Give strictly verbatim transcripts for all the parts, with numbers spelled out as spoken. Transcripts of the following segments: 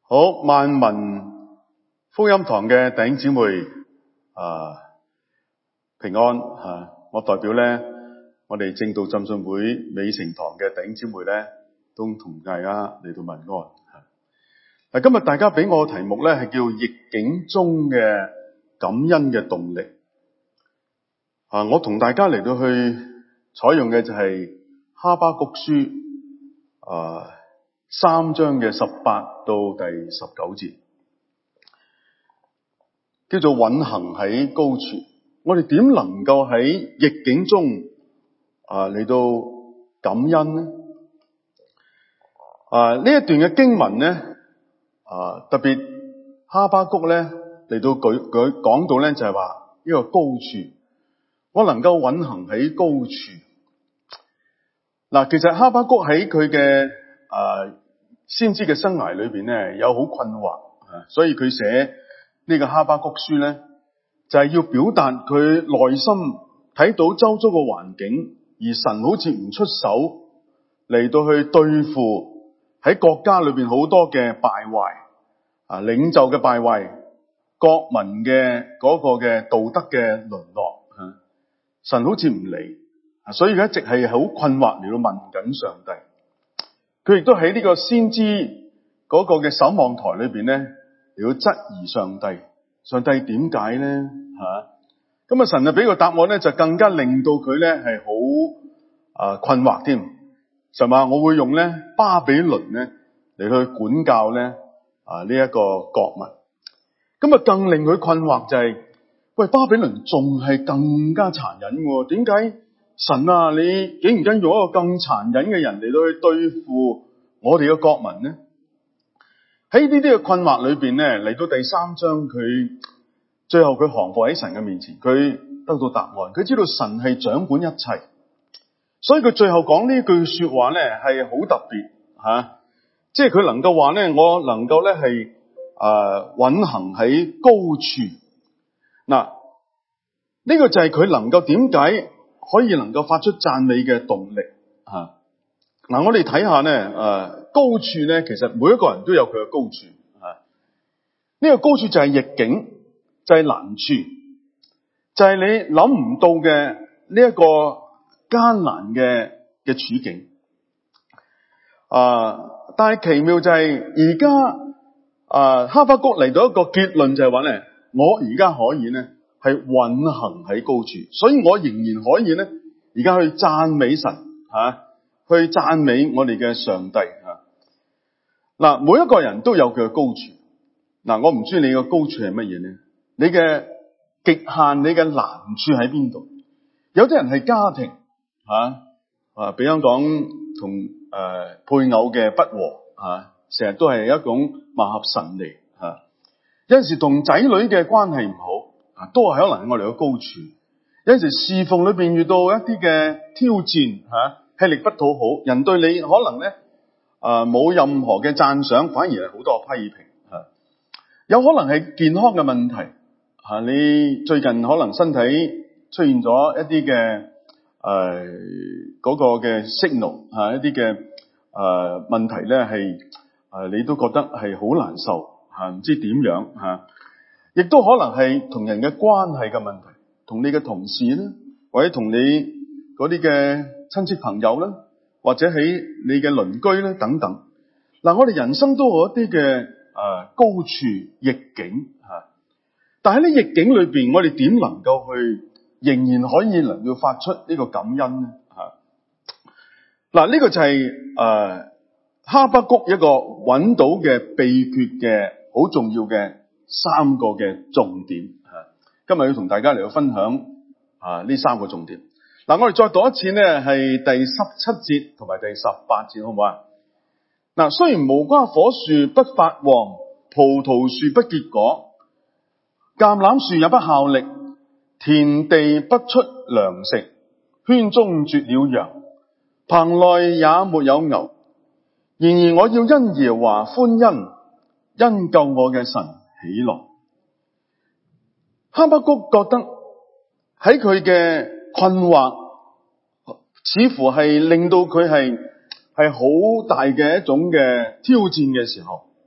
好，萬民福音堂嘅弟兄姊妹啊，平安啊！我代表咧，我哋正道浸信會美城堂嘅弟兄姊妹咧，都同大家嚟到問安。嗱，今日大家俾我嘅題目咧係叫逆境中嘅感恩嘅動力。啊，我同大家嚟到去採用嘅就係哈巴谷書啊三章嘅十八到第十九節，叫做運行喺高處。我哋點能夠喺逆境中啊嚟到感恩呢？啊，呢一段嘅經文咧，啊特別哈巴谷咧嚟到舉舉講到咧就係話呢個高處，我能夠運行喺高處。嗱，其實哈巴谷喺佢嘅啊先知嘅生涯裏邊咧有好困惑啊，所以佢寫呢個哈巴谷書咧就係要表達佢內心睇到周遭嘅環境，而神好似唔出手嚟到去對付喺國家裏邊好多嘅敗壞啊，領袖嘅敗壞，國民嘅嗰個嘅道德嘅淪落啊，神好似唔理啊，所以佢一直係好困惑嚟到問緊上帝。佢亦都喺呢個先知嗰個嘅守望台裏邊咧，嚟到質疑上帝。上帝點解咧？吓，咁啊神就俾個答案咧，就更加令到佢咧係好啊困惑添。神話我會用咧巴比倫咧嚟去管教咧啊呢一個國民。咁啊更令佢困惑就係、是，喂，巴比倫仲係更加殘忍喎？點解？神啊，你竟然跟用一個更殘忍嘅人嚟到去對付我哋嘅國民呢？喺呢啲嘅困惑裏邊咧，嚟到第三章，佢最後佢降服喺神嘅面前，佢得到答案，佢知道神係掌管一切，所以佢最後講呢句說話咧係好特別吓、啊，即係佢能夠話咧，我能夠咧係誒運行喺高處。嗱，呢個就係佢能夠點解可以能夠發出讚美嘅動力啊！嗱，我哋睇下咧，誒，高處咧，其實每一個人都有佢嘅高處啊。呢個高處就係逆境，就係難處，就係你諗唔到嘅呢一個艱難嘅嘅處境啊！但係奇妙就係而家啊，哈巴谷嚟到一個結論就係話咧，我而家可以咧。係運行喺高處，所以我仍然可以咧，而家去讚美神吓、啊，去讚美我哋嘅上帝吓。嗱、啊，每一個人都有佢嘅高處。嗱、啊，我唔知你嘅高處係乜嘢咧？你嘅極限，你嘅難處喺邊度？有啲人係家庭吓啊，比方講同誒配偶嘅不和吓，成、啊、日都係一種貌合神離吓、啊。有陣時同仔女嘅關係唔好。都係可能係我哋嘅高處。有陣時侍奉裏邊遇到一啲嘅挑戰吓，吃力不討好，人對你可能咧誒冇任何嘅讚賞，反而係好多批評吓。有可能係健康嘅問題吓，你最近可能身體出現咗一啲嘅誒嗰個嘅 signal 吓，一啲嘅誒問題咧係誒你都覺得係好難受吓，唔知點樣吓。亦都可能係同人嘅關係嘅問題，同你嘅同事咧，或者同你嗰啲嘅親戚朋友咧，或者喺你嘅鄰居咧等等。嗱，我哋人生都有一啲嘅誒高處逆境吓，但係喺逆境裏邊，我哋點能夠去仍然可以能夠發出呢個感恩咧吓？嗱，呢個就係、是、誒、呃、哈巴谷一個揾到嘅秘訣嘅好重要嘅。三個嘅重點吓，今日要同大家嚟到分享啊呢三個重點。嗱，我哋再讀一次呢，係第十七節同埋第十八節，好唔好啊？嗱，雖然無花果樹不發黃，葡萄樹不結果，橄欖樹也不效力，田地不出糧食，圈中絕了羊，棚內也沒有牛。然而我要因耶和華歡欣，因救我嘅神喜樂。哈巴谷覺得喺佢嘅困惑，似乎係令到佢係係好大嘅一種嘅挑戰嘅時候，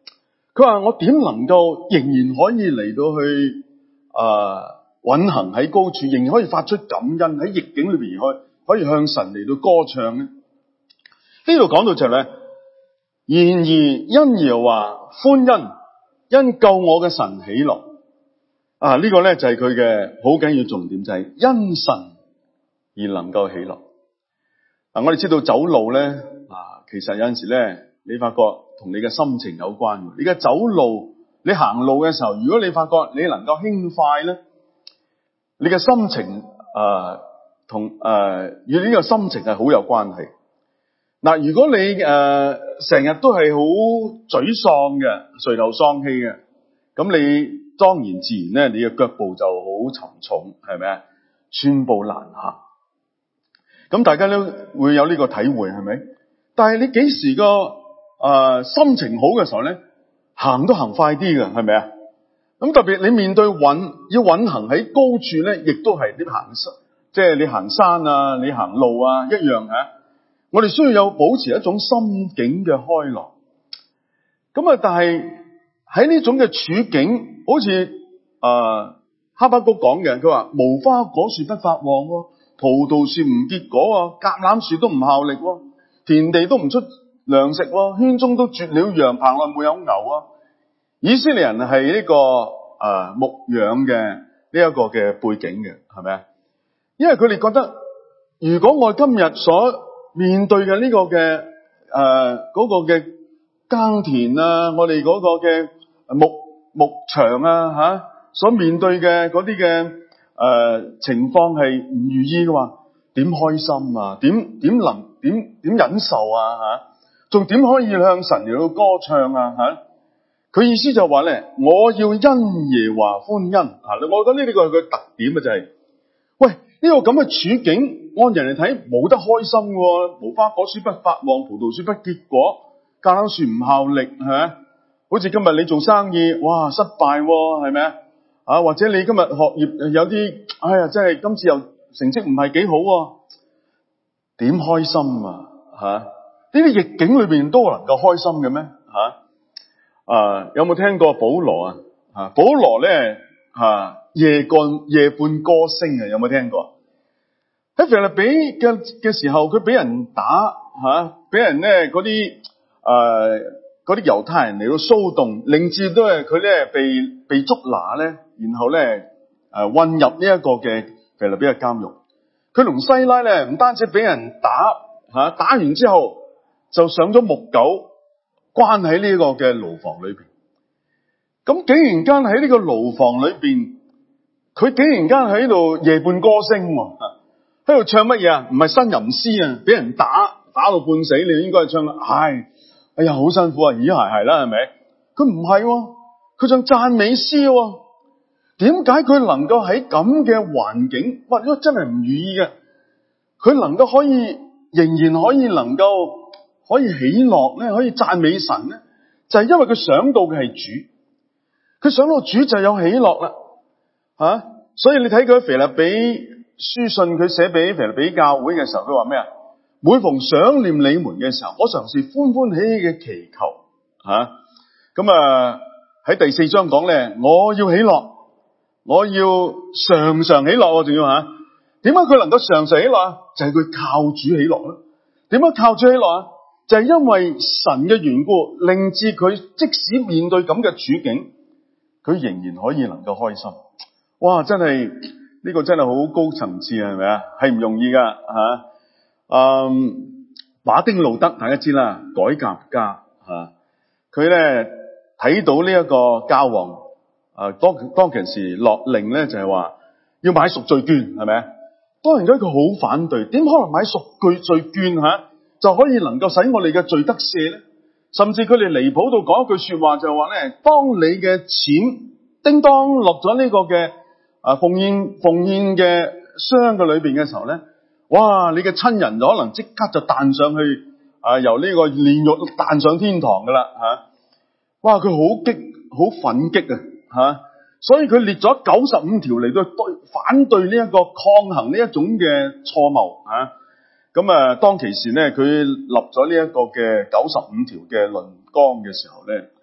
佢話我點能夠仍然可以嚟到去啊運行喺高處，仍然可以發出感恩喺逆境裏邊可以可以向神嚟到歌唱呢？呢度講到就係咧，然而因耶和華歡欣，因救我嘅神喜樂。啊，呢、這個咧就係佢嘅好緊要重點，就係、是、因神而能夠喜樂。嗱、啊，我哋知道走路咧，啊，其實有陣時咧，你發覺同你嘅心情有關。你嘅走路，你行路嘅時候，如果你發覺你能夠輕快咧，你嘅心情誒同誒與呢個心情係好有關係。嗱、啊，如果你誒成日都係好沮喪嘅、垂頭喪氣嘅，咁你當然自然咧，你嘅腳步就好沉重，係咪啊？寸步難行。咁大家都會有呢個體會，係咪？但係你幾時個誒、呃、心情好嘅時候咧，行都行快啲嘅，係咪啊？咁特別你面對穩要穩行喺高處咧，亦都係你行山，即係你行山啊，你行路啊一樣吓。我哋需要有保持一種心境嘅開朗。咁啊，但係喺呢種嘅處境，好似誒、呃、哈巴谷講嘅，佢話無花果樹不發旺，葡萄樹唔結果，橄欖樹都唔效力，田地都唔出糧食，圈中都絕了羊，棚內沒有牛啊！以色列人係呢、這個誒、呃、牧養嘅呢一個嘅背景嘅，係咪啊？因為佢哋覺得，如果我今日所面對嘅呢個嘅誒嗰個嘅耕田啊，我哋嗰個嘅牧牧場啊吓、啊，所面對嘅嗰啲嘅誒情況係唔如意嘅話，點開心啊？點點能點點忍受啊？吓，仲點可以向神嚟到歌唱啊？吓、啊，佢意思就話咧，我要因耶和華歡欣啊！我覺得呢個係佢特點嘅就係、是，喂呢、這個咁嘅處境。按人嚟睇冇得開心嘅，無花果樹不發旺，葡萄樹不結果，橄欖樹唔效力，係咪？好似今日你做生意，哇失敗，係咪啊？啊或者你今日學業有啲，哎呀真係今次又成績唔係幾好，點開心啊？吓，呢啲逆境裏邊都能夠開心嘅咩？吓啊，有冇聽過保羅啊？啊保羅咧吓夜幹夜半歌聲啊？有冇聽過？喺腓立比嘅嘅時候，佢俾人打吓，俾人咧嗰啲誒嗰啲猶太人嚟到騷動，令至都係佢咧被被捉拿咧，然後咧誒混入呢一個嘅腓立比嘅監獄。佢同西拉咧唔單止俾人打吓，打完之後就上咗木狗，關喺呢個嘅牢房裏邊。咁竟然間喺呢個牢房裏邊，佢竟然間喺度夜半歌聲。喺度唱乜嘢啊？唔係呻吟詩啊！俾人打打到半死，你應該係唱啦。唉，哎呀，好辛苦啊！咦，係係啦，係咪？佢唔係，佢唱讚美詩。點解佢能夠喺咁嘅環境，或者真係唔如意嘅，佢能夠可以仍然可以能夠可以喜樂咧，可以讚美神咧？就係因為佢想到嘅係主，佢想到主就有喜樂啦。吓，所以你睇佢喺腓立比書信佢寫俾腓立比教會嘅時候，佢話咩啊？每逢想念你們嘅時候，我常是歡歡喜喜嘅祈求吓。咁啊喺第四章講咧，我要喜樂，我要常常喜樂，仲要吓。點解佢能夠常常喜樂啊？就係、是、佢靠主喜樂咯。點解靠主喜樂啊？就係、是、因為神嘅緣故，令至佢即使面對咁嘅處境，佢仍然可以能夠開心。哇！真係〜呢個真係好高層次，係咪啊？係唔容易噶吓。嗯，馬丁路德大家知啦，改革家吓，佢咧睇到呢一個教皇啊，當當其時落令咧就係話要買贖罪券，係咪啊？當然佢好反對，點可能買贖罪券吓就可以能夠使我哋嘅罪得赦咧？甚至佢哋離譜到講一句說話就係話咧，當你嘅錢叮當落咗呢個嘅。啊！奉獻奉獻嘅箱嘅裏邊嘅時候咧，哇！你嘅親人就可能即刻就彈上去，啊！由呢個煉獄彈上天堂噶啦吓！哇！佢好激，好憤激啊吓！所以佢列咗九十五條嚟到對反對呢一個抗衡呢一種嘅錯謬吓。咁啊，當其時咧，佢立咗呢一個嘅九十五條嘅論綱嘅時候咧，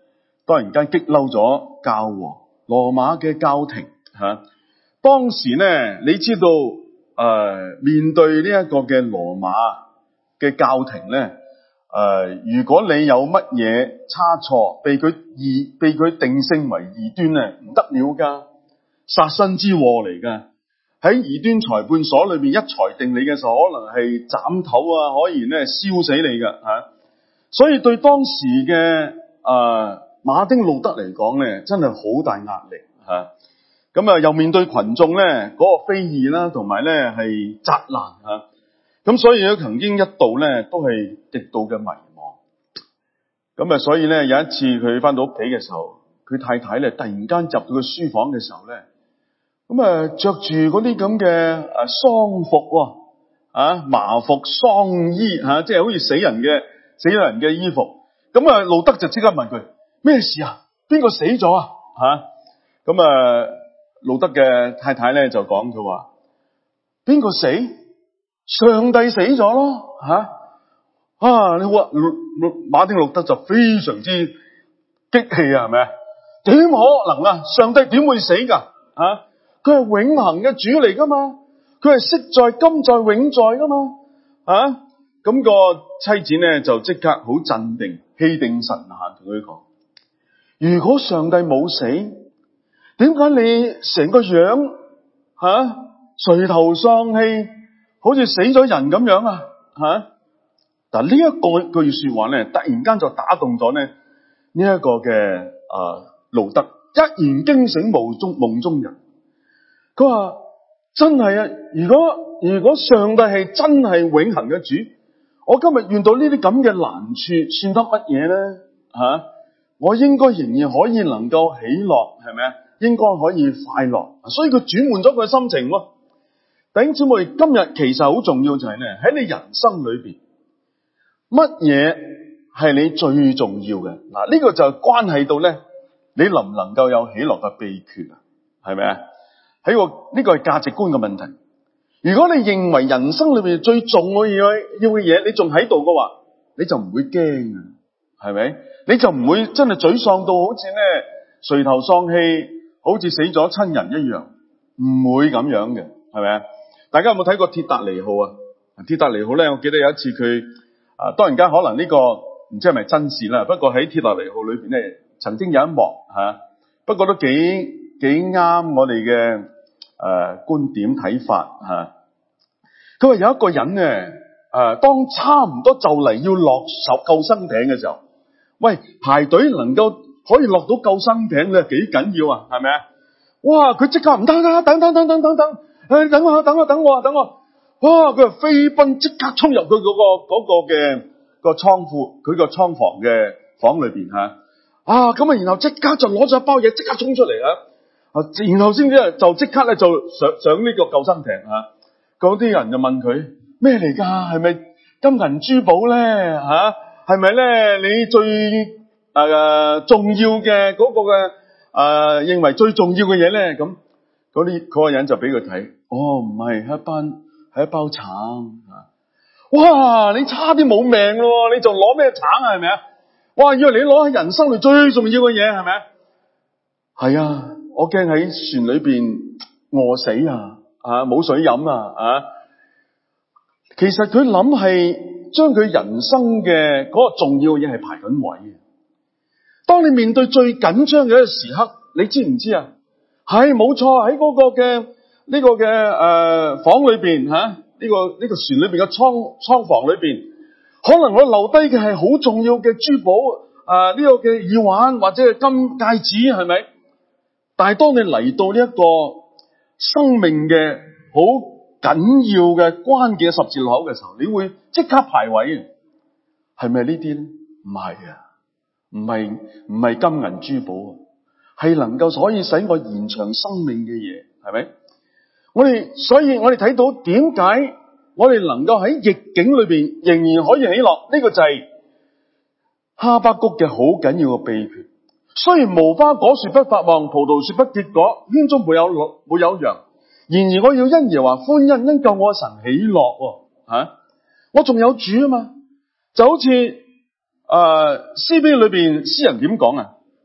當然間激嬲咗教皇羅馬嘅教廷吓、啊。當時咧，你知道誒、呃，面對呢一個嘅羅馬嘅教廷咧，誒、呃，如果你有乜嘢差錯，被佢異被佢定性為異端咧，唔得了噶，殺身之禍嚟噶。喺異端裁判所裏邊一裁定你嘅時候，可能係斬頭啊，可以咧燒死你噶吓、啊。所以對當時嘅誒、呃、馬丁路德嚟講咧，真係好大壓力吓。咁啊，又面對群眾咧嗰、那個非議啦，同埋咧係責難吓。咁、啊、所以咧，曾經一度咧都係極度嘅迷茫。咁啊，所以咧有一次佢翻到屋企嘅時候，佢太太咧突然間入到個書房嘅時候咧，咁啊着住嗰啲咁嘅誒喪服啊，麻服喪衣吓、啊，即係好似死人嘅死人嘅衣服。咁啊，路德就即刻問佢咩事啊？邊個死咗啊？吓咁啊，路德嘅太太咧就講佢話邊個死？上帝死咗咯吓啊！你話馬丁路德就非常之激氣啊，係咪啊？點可能啊？上帝點會死噶？啊！佢係永恆嘅主嚟噶嘛？佢係昔在、今在、永在噶嘛？啊！咁個妻子咧就即刻好鎮定，氣定神閒同佢講：如果上帝冇死，點解你成個樣吓垂頭喪氣，好似死咗人咁樣啊？吓！嗱呢一個句說話咧，突然間就打動咗咧呢一個嘅啊路德，一言驚醒夢中夢中人。佢話真係啊！如果如果上帝係真係永恆嘅主，我今日遇到呢啲咁嘅難處，算得乜嘢咧？吓、啊，我應該仍然可以能夠喜樂，係咪啊？應該可以快樂，所以佢轉換咗佢嘅心情。弟兄姊妹，今日其實好重要就係咧，喺你人生裏邊，乜嘢係你最重要嘅？嗱，呢個就關係到咧，你能唔能夠有喜樂嘅秘訣啊？係咪啊？喺個呢個係價值觀嘅問題。如果你認為人生裏邊最重要嘅要嘅嘢，你仲喺度嘅話，你就唔會驚啊，係咪？你就唔會真係沮喪到好似咧垂頭喪氣，好似死咗親人一樣，唔會咁樣嘅，係咪啊？大家有冇睇過鐵達尼號啊？鐵達尼號咧，我記得有一次佢啊，當然間可能呢個唔知係咪真事啦。不過喺鐵達尼號裏邊咧，曾經有一幕吓，不過都幾幾啱我哋嘅誒觀點睇法吓。佢話有一個人咧，誒，當差唔多就嚟要落手救生艇嘅時候，喂，排隊能夠可以落到救生艇咧，幾緊要啊？係咪啊？哇！佢即刻唔得啦，等等等等等等，誒，等我，等我，等我，等我。哇！佢話飛奔，即刻衝入佢嗰個嗰個嘅個倉庫，佢個倉房嘅房裏邊吓。啊，咁啊，然後即刻就攞咗一包嘢，即刻衝出嚟啊！啊，然後先至就即刻咧就上上呢個救生艇啊！嗰啲人就問佢咩嚟噶？係咪金銀珠寶咧？吓，係咪咧？你最誒、呃、重要嘅嗰個嘅誒、呃、認為最重要嘅嘢咧？咁嗰啲嗰個人就俾佢睇，哦，唔係一班。係一包橙啊！哇，你差啲冇命咯，你仲攞咩橙啊？係咪啊？哇，以為你攞喺人生裏最重要嘅嘢，係咪啊？係啊，我驚喺船裏邊餓死啊！啊，冇水飲啊！啊，其實佢諗係將佢人生嘅嗰個重要嘅嘢係排緊位嘅。當你面對最緊張嘅一個時刻，你知唔知啊？係冇錯，喺嗰個嘅。呢個嘅誒、呃、房裏邊吓，呢、啊這個呢、這個船裏邊嘅倉倉房裏邊，可能我留低嘅係好重要嘅珠寶啊，呢、這個嘅耳環或者係金戒指，係咪？但係當你嚟到呢一個生命嘅好緊要嘅關鍵十字路口嘅時候，你會即刻排位，係咪呢啲咧？唔係啊，唔係唔係金銀珠寶啊，係能夠可以使我延長生命嘅嘢，係咪？我哋所以我哋睇到點解我哋能夠喺逆境裏邊仍然可以喜樂，呢個就係哈巴谷嘅好緊要嘅秘訣。雖然無花果樹不發旺，葡萄樹不結果，圈中沒有沒有羊，然而我要因耶和華歡欣，因救我神喜樂。吓、啊，我仲有主啊嘛，就好似誒詩篇裏邊詩人點講啊？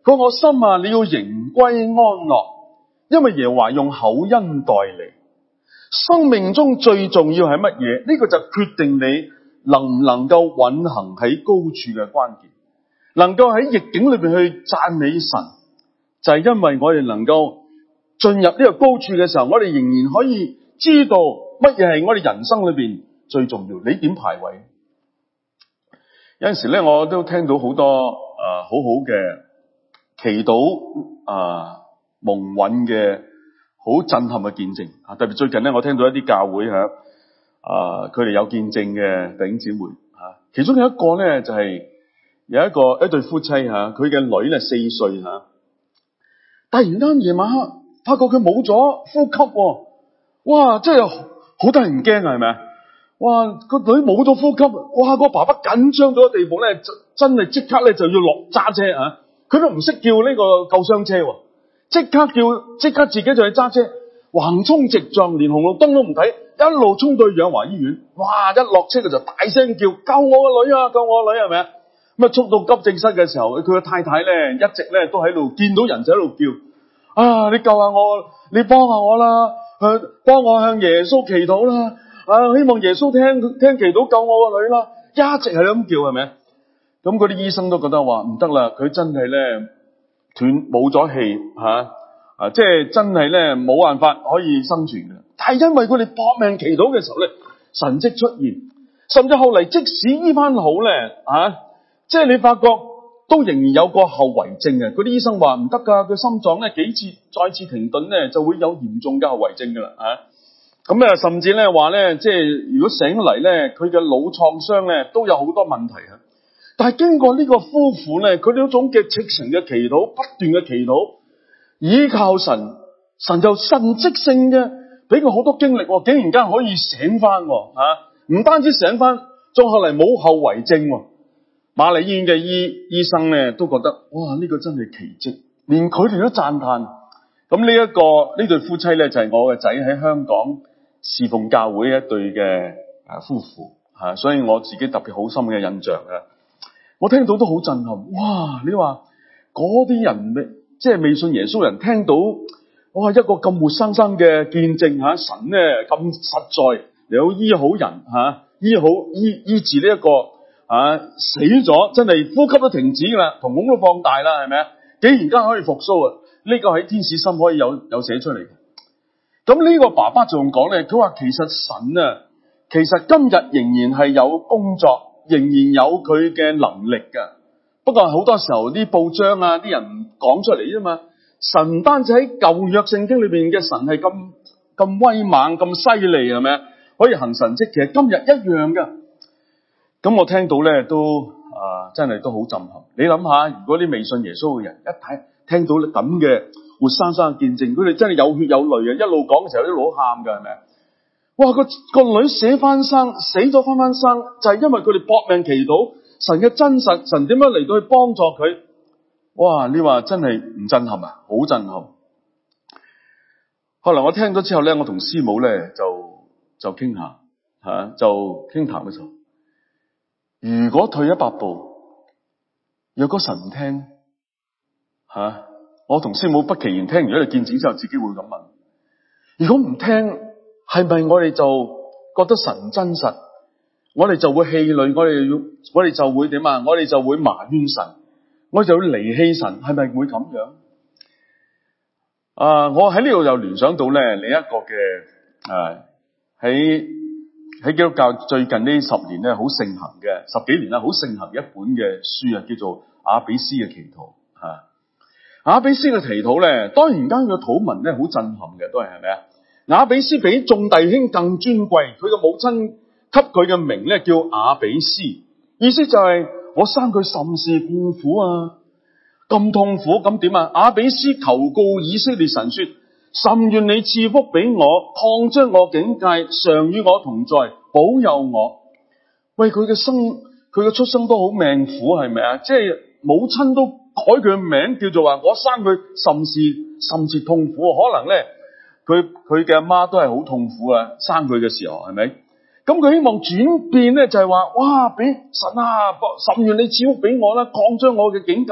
佢話我心啊，你要迎歸安樂，因為耶和華用厚恩待你。生命中最重要係乜嘢？呢個就決定你能唔能夠運行喺高處嘅關鍵。能夠喺逆境裏邊去讚美神，就係因為我哋能夠進入呢個高處嘅時候，我哋仍然可以知道乜嘢係我哋人生裏邊最重要。你點排位？有陣時咧，我都聽到好多誒、呃、好好嘅祈禱啊蒙允嘅好震撼嘅見證啊！特別最近咧，我聽到一啲教會喺啊，佢哋有見證嘅弟兄姊妹啊，其中有一個咧就係、是、有一個一對夫妻吓，佢嘅女咧四歲吓，突然間夜晚黑發覺佢冇咗呼吸，哇！真係好得人驚啊，係咪啊？哇！個女冇咗呼吸，哇！個爸爸緊張到個地步咧，真係即刻咧就要落揸車啊！佢都唔識叫呢個救傷車，即刻叫，即刻自己就去揸車，橫衝直撞，連紅綠燈都唔睇，一路衝到去養華醫院。哇！一落車佢就大聲叫：救我個女啊！救我個女，係咪啊？咁啊，速到急症室嘅時候，佢個太太咧一直咧都喺度，見到人就喺度叫：啊！你救下我，你幫下我啦，去幫我向耶穌祈禱啦！啊！希望耶穌聽聽祈禱救我個女啦！一直係咁叫，係咪？咁嗰啲醫生都覺得話唔得啦，佢真係咧斷冇咗氣吓啊！即係真係咧冇辦法可以生存嘅。但係因為佢哋搏命祈禱嘅時候咧，神蹟出現，甚至後嚟即使醫翻好咧啊，即係你發覺都仍然有個後遺症嘅。嗰啲醫生話唔得噶，佢心臟咧幾次再次停頓咧，就會有嚴重嘅後遺症噶啦啊！咁啊，甚至咧話咧，即係如果醒嚟咧，佢嘅腦創傷咧都有好多問題啊！但係經過呢個夫婦咧，佢哋嗰種嘅赤誠嘅祈禱，不斷嘅祈禱，依靠神，神就神蹟性嘅俾佢好多經歷，竟然間可以醒翻吓，唔單止醒翻，仲後嚟冇後遺症。瑪麗醫院嘅醫醫生咧都覺得哇，呢個真係奇蹟，連佢哋都讚嘆。咁呢一個呢對夫妻咧就係我嘅仔喺香港侍奉教會一對嘅啊夫婦吓，所以我自己特別好深嘅印象啊！我聽到都好震撼，哇！你話嗰啲人未即係未信耶穌人聽到，哇！一個咁活生生嘅見證吓，神咧咁實在，有醫好人吓，醫好醫醫治呢一個啊死咗真係呼吸都停止噶啦，瞳孔都放大啦，係咪啊？竟然間可以復甦啊！呢個喺天使心可以有有寫出嚟嘅。咁呢個爸爸仲講咧，佢話其實神啊，其實今日仍然係有工作，仍然有佢嘅能力㗎。不過好多時候啲報章啊，啲人講出嚟啫嘛。神唔單止喺舊約聖經裏邊嘅神係咁咁威猛、咁犀利，係咪啊？可以行神蹟，其實今日一樣噶。咁我聽到咧都啊，真係都好震撼。你諗下，如果啲未信耶穌嘅人一睇聽到咁嘅活生生嘅見證，佢哋真係有血有淚啊！一路講嘅時候一路喊噶，係咪啊？哇！個個女死翻生，死咗翻翻生，就係因為佢哋搏命祈禱，神嘅真實，神點樣嚟到去幫助佢？哇！你話真係唔震撼啊？好震撼！後來我聽咗之後咧，我同師母咧就就傾下吓，就傾談嘅時候，如果退一百步，若果神唔聽吓、啊，我同師母不其然聽完咗你見證之後，自己會咁問：如果唔聽，係咪我哋就覺得神唔真實？我哋就會氣餒，我哋要，我哋就會點啊？我哋就會埋怨神，我哋就會離棄神，係咪會咁樣？啊！我喺呢度又聯想到咧另一個嘅誒喺喺基督教最近呢十年咧好盛行嘅十幾年啦，好盛行一本嘅書啊，叫做雅比斯嘅祈禱吓。雅比斯嘅祈禱咧，當然間嘅禱文咧好震撼嘅，都係係咪啊？雅比斯比眾弟兄更尊貴，佢嘅母親給佢嘅名咧叫雅比斯，意思就係我生佢甚是痛苦啊！咁痛苦咁點啊？雅比斯求告以色列神說：甚願你賜福俾我，擴張我境界，常與我同在，保佑我。喂，佢嘅生佢嘅出生都好命苦，係咪啊？即係母親都改佢嘅名，叫做話我生佢甚是甚至痛苦。可能咧，佢佢嘅阿媽都係好痛苦啊，生佢嘅時候係咪？咁佢希望轉變咧，就係話哇，俾神啊，甚願你賜福俾我啦，擴張我嘅境界啦。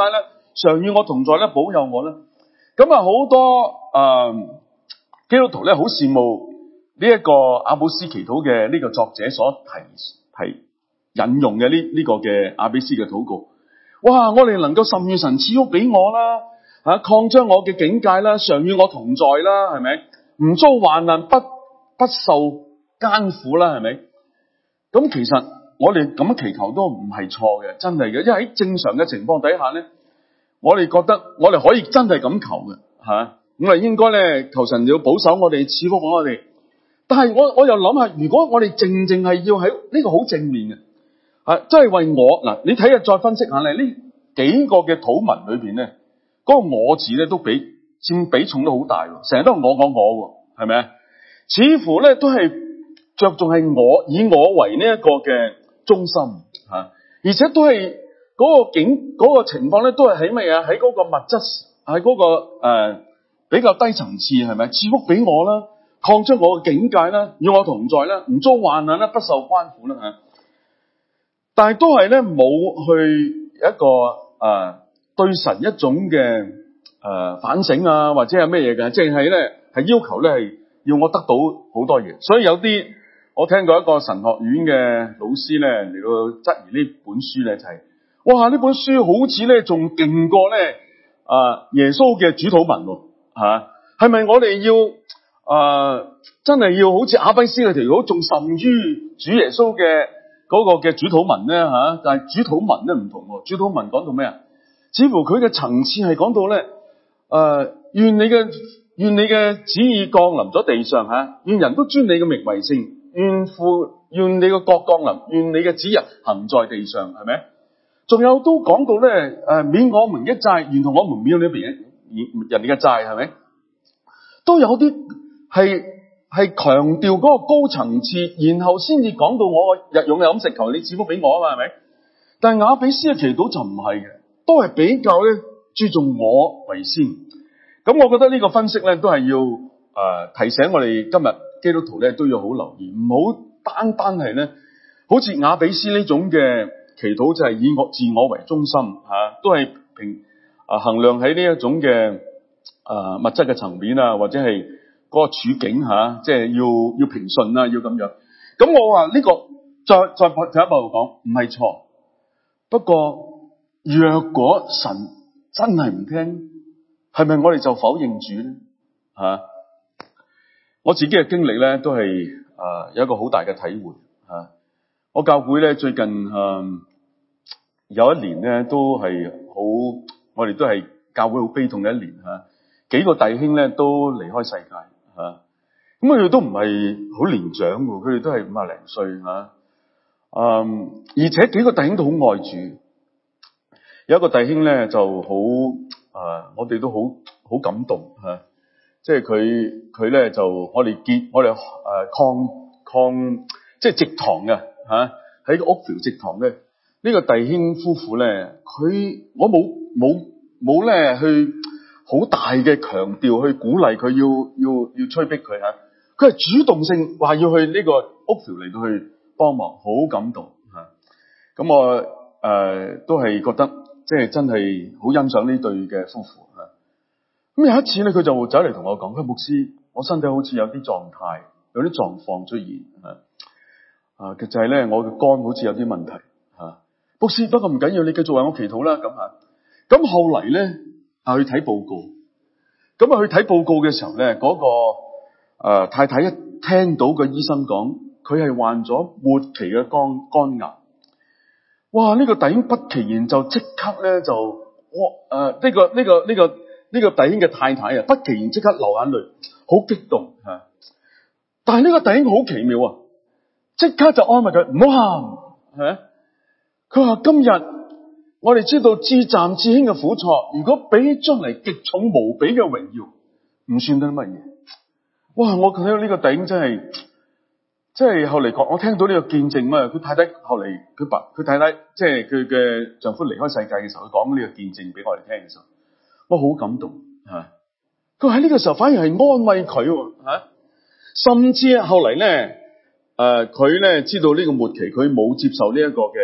常與我同在咧，保佑我咧。咁啊，好多誒、呃、基督徒咧，好羨慕呢一個雅保斯祈禱嘅呢個作者所提提引用嘅呢呢個嘅雅比斯嘅禱告。哇！我哋能夠甚願神賜福俾我啦，吓擴張我嘅境界啦，常與我同在啦，係咪？唔遭患難，不不受艱苦啦，係咪？咁其實我哋咁樣祈求都唔係錯嘅，真係嘅，因為喺正常嘅情況底下咧，我哋覺得我哋可以真係咁求嘅，吓咁啊，應該咧求神要保守我哋，賜福俾我哋。但係我我又諗下，如果我哋正正係要喺呢個好正面嘅。啊，即係為我嗱，你睇下再分析下咧，呢幾個嘅禱文裏邊咧，嗰、那個我字咧都比佔比重都好大，成日都係我我我，係咪啊？似乎咧都係着重係我以我為呢一個嘅中心吓、啊，而且都係嗰個境嗰、那個情況咧，都係喺乜嘢？喺嗰個物質，喺嗰、那個誒、呃、比較低層次，係咪？賜福俾我啦，擴張我嘅境界啦，與我同在啦，唔遭患難啦，不受關苦啦吓。但係都係咧冇去一個誒、呃、對神一種嘅誒、呃、反省啊，或者係咩嘢嘅，即係咧係要求咧係要我得到好多嘢。所以有啲我聽過一個神學院嘅老師咧嚟到質疑呢本書咧就係、是，哇呢本書好似咧仲勁過咧啊耶穌嘅主禱文吓，係咪我哋要誒、呃、真係要好似雅比斯嘅條好仲甚於主耶穌嘅？嗰個嘅主禱文咧吓，但係主禱文咧唔同喎。主禱文講到咩啊？似乎佢嘅層次係講到咧，誒、呃，願你嘅願你嘅旨意降臨咗地上吓，願人都尊你嘅名為聖，願父願你嘅國降臨，願你嘅旨意行在地上，係咪？仲有都講到咧，誒、呃，免我們嘅債，願同我們免你邊人哋嘅債，係咪？都有啲係。係強調嗰個高層次，然後先至講到我日用嘅飲食，求你賜福俾我啊嘛，係咪？但係雅比斯嘅祈禱就唔係嘅，都係比較咧注重我為先。咁我覺得呢個分析咧都係要誒、呃、提醒我哋今日基督徒咧都要好留意，唔好單單係咧好似雅比斯呢種嘅祈禱就係以我自我為中心吓、啊，都係平啊衡量喺呢一種嘅誒、呃、物質嘅層面啊，或者係。嗰個處境吓，即係要要平順啦，要咁樣。咁我話呢、這個再再進一步講，唔係錯。不過若果神真係唔聽，係咪我哋就否認主咧？吓、啊，我自己嘅經歷咧，都係誒、呃、有一個好大嘅體會吓、啊。我教會咧最近誒、呃、有一年咧都係好，我哋都係教會好悲痛嘅一年吓、啊。幾個弟兄咧都離開世界。吓，咁佢哋都唔係好年長嘅，佢哋都係五廿零歲吓，嗯，而且幾個弟兄都好愛主，有一個弟兄咧就好，誒、呃，我哋都好好感動吓、啊，即係佢佢咧就我哋結我哋誒抗抗即係植堂嘅吓，喺個屋橋植堂咧，呢、這個弟兄夫婦咧，佢我冇冇冇咧去。好大嘅強調去鼓勵佢，要要要催逼佢吓，佢係主動性話要去呢個屋橋嚟到去幫忙，好感動吓。咁我誒、呃、都係覺得即係真係好欣賞呢對嘅夫婦吓。咁有一次咧，佢就走嚟同我講：佢牧師，我身體好似有啲狀態，有啲狀況出現吓。啊，就係咧，我嘅肝好似有啲問題吓。牧師，不過唔緊要，你繼續為我祈禱啦。咁吓，咁後嚟咧。啊！去睇報告，咁啊去睇報告嘅時候咧，嗰、那個誒、呃、太太一聽到個醫生講，佢係患咗末期嘅肝肝癌。哇！呢、這個弟兄不其然就即刻咧就，哇誒呢個呢、這個呢、這個呢、這個弟兄嘅太太啊，不其然即刻流眼淚，好激動吓。但係呢個弟兄好奇妙啊，即刻就安慰佢，唔好喊，係咪？佢話今日。我哋知道至暫至輕嘅苦楚，如果比起將嚟極重無比嘅榮耀，唔算得乜嘢。哇！我睇到呢個弟兄真係，即係後嚟講，我聽到呢個見證啊，佢太太後嚟佢爸佢太太，即係佢嘅丈夫離開世界嘅時候，佢講呢個見證俾我哋聽嘅時候，我好感動吓。佢喺呢個時候反而係安慰佢吓、啊，甚至後嚟咧，誒佢咧知道呢個末期，佢冇接受呢一個嘅。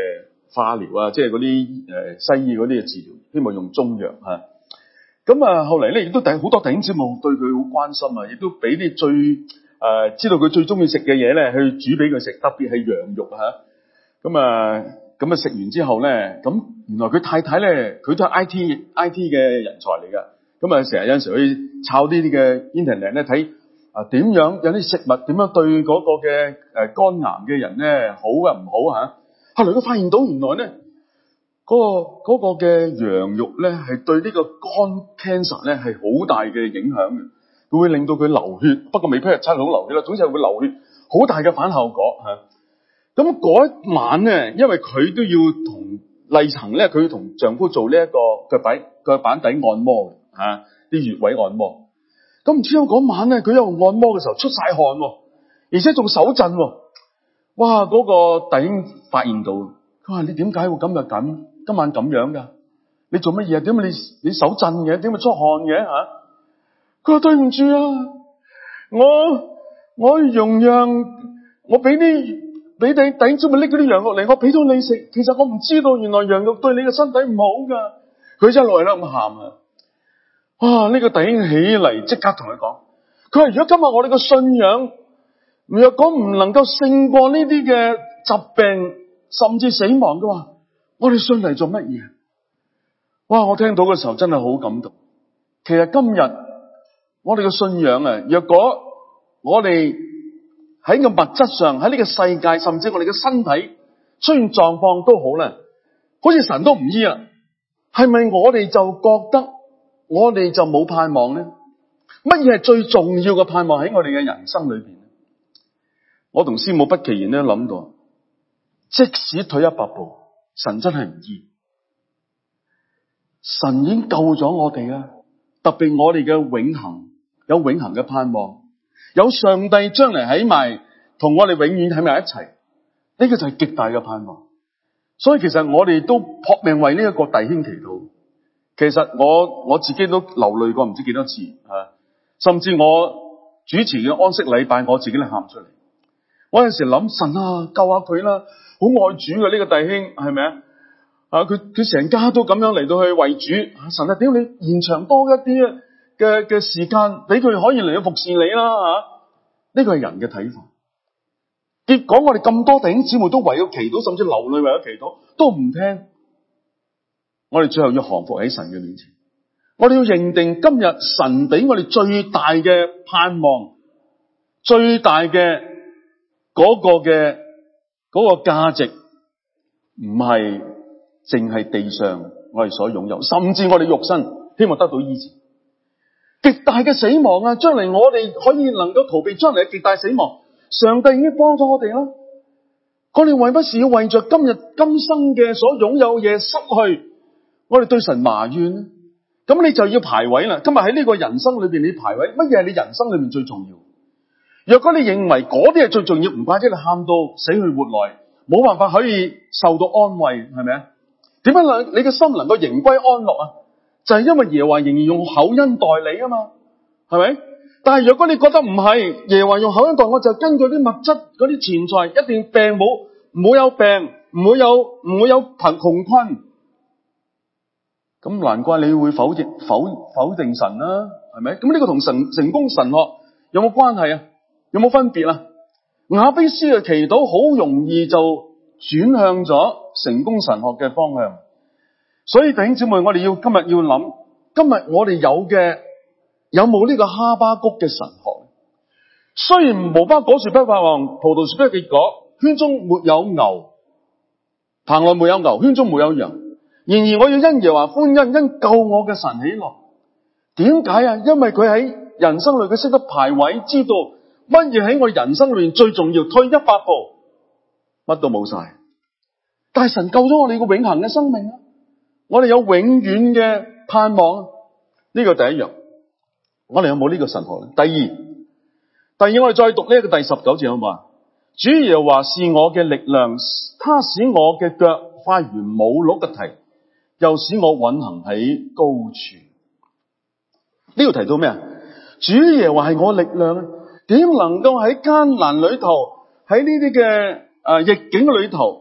化療啊，即係嗰啲誒西醫嗰啲嘅治療，希望用中藥嚇。咁啊，後嚟咧亦都第好多弟兄姊妹對佢好關心啊，亦都俾啲最誒、呃、知道佢最中意食嘅嘢咧，去煮俾佢食，特別係羊肉嚇。咁啊，咁啊食完之後咧，咁原來佢太太咧，佢都係 I T I T 嘅人才嚟噶。咁啊，成日有陣時去抄呢啲嘅 internet 咧睇啊，點樣有啲食物點樣對嗰個嘅誒肝癌嘅人咧好啊唔好嚇？後來佢發現到原來咧嗰個嗰個嘅羊肉咧係對呢個肝 cancer 咧係好大嘅影響嘅，佢會令到佢流血，不過未必係真係好流血啦，總之係會流血，好大嘅反效果嚇。咁嗰一晚咧，因為佢都要同例行咧，佢要同丈夫做呢一個腳底腳板底按摩嘅嚇，啲穴位按摩。咁唔知點解嗰晚咧，佢喺度按摩嘅時候出晒汗，而且仲手震。哇！嗰、那個弟兄發現到，佢話：你點解會今日咁？今晚咁樣噶？你做乜嘢？點解你你手震嘅？點解出汗嘅？吓、啊？佢話對唔住啊，我我用藥，我俾啲俾你弟兄姊妹拎嗰啲羊肉嚟，我俾咗你食。其實我唔知道，原來羊肉對你嘅身體唔好噶。佢一路喺度咁喊啊！哇！呢、這個弟兄起嚟即刻同佢講，佢話：如果今日我哋嘅信仰，若果唔能夠勝過呢啲嘅疾病，甚至死亡嘅話，我哋信嚟做乜嘢？哇！我聽到嘅時候真係好感動。其實今日我哋嘅信仰啊，若果我哋喺個物質上，喺呢個世界，甚至我哋嘅身體出現狀況都好咧，好似神都唔醫啊，係咪我哋就覺得我哋就冇盼望咧？乜嘢係最重要嘅盼望喺我哋嘅人生裏邊？我同師母不其然咧諗到，即使退一百步，神真係唔醫，神已經救咗我哋啊！特別我哋嘅永恆，有永恆嘅盼望，有上帝將嚟喺埋同我哋永遠喺埋一齊，呢個就係極大嘅盼望。所以其實我哋都撲命為呢一個弟兄祈禱。其實我我自己都流淚過唔知幾多次啊，甚至我主持嘅安息禮拜，我自己都喊出嚟。我有陣時諗，神啊，救下佢啦，好愛主嘅呢個弟兄，係咪啊？啊，佢佢成家都咁樣嚟到去為主，神啊，點解你延長多一啲嘅嘅時間，俾佢可以嚟到服侍你啦？吓、啊，呢個係人嘅睇法。結果我哋咁多弟兄姊妹都為咗祈禱，甚至流淚為咗祈禱，都唔聽。我哋最後要降服喺神嘅面前，我哋要認定今日神俾我哋最大嘅盼望，最大嘅嗰個嘅嗰個價值，唔係淨係地上我哋所擁有，甚至我哋肉身希望得到醫治。極大嘅死亡啊，將嚟我哋可以能夠逃避將嚟嘅極大死亡，上帝已經幫咗我哋啦。我哋為乜事要為着今日今生嘅所擁有嘢失去，我哋對神埋怨咧？咁你就要排位啦。今日喺呢個人生裏邊，你排位，乜嘢係你人生裏面最重要？若果你認為嗰啲係最重要，唔怪之你喊到死去活來，冇辦法可以受到安慰，係咪啊？點解你你嘅心能夠迎歸安樂啊？就係因為耶和華仍然用厚恩待你啊嘛，係咪？但係若果你覺得唔係，耶和華用厚恩待我，就根據啲物質嗰啲錢財，一定病冇唔會有病，唔會有唔會有貧窮困，咁難怪你會否定否否定神啦，係咪？咁呢個同神成功神學有冇關係啊？有冇分別啊？雅非斯嘅祈禱好容易就轉向咗成功神學嘅方向。所以弟兄姊妹，我哋要今日要諗，今日我哋有嘅有冇呢個哈巴谷嘅神學？雖然無花果樹不發旺，葡萄樹不結果，圈中沒有牛，棚內沒有牛，圈中沒有羊。然而我要因耶和華歡欣，因救我嘅神喜樂。點解啊？因為佢喺人生裏佢識得排位，知道乜嘢喺我人生裏面最重要。退一百步，乜都冇晒，但係神救咗我哋個永恆嘅生命啊！我哋有永遠嘅盼望，呢個第一樣。我哋有冇呢個神學咧？第二，第二我哋再讀呢一個第十九節好嘛？主耶和華是我嘅力量，他使我嘅腳快如母鹿嘅蹄，又使我穩行喺高處。呢度提到咩啊？主耶和華係我力量，點能夠喺艱難裏頭，喺呢啲嘅誒逆境裏頭，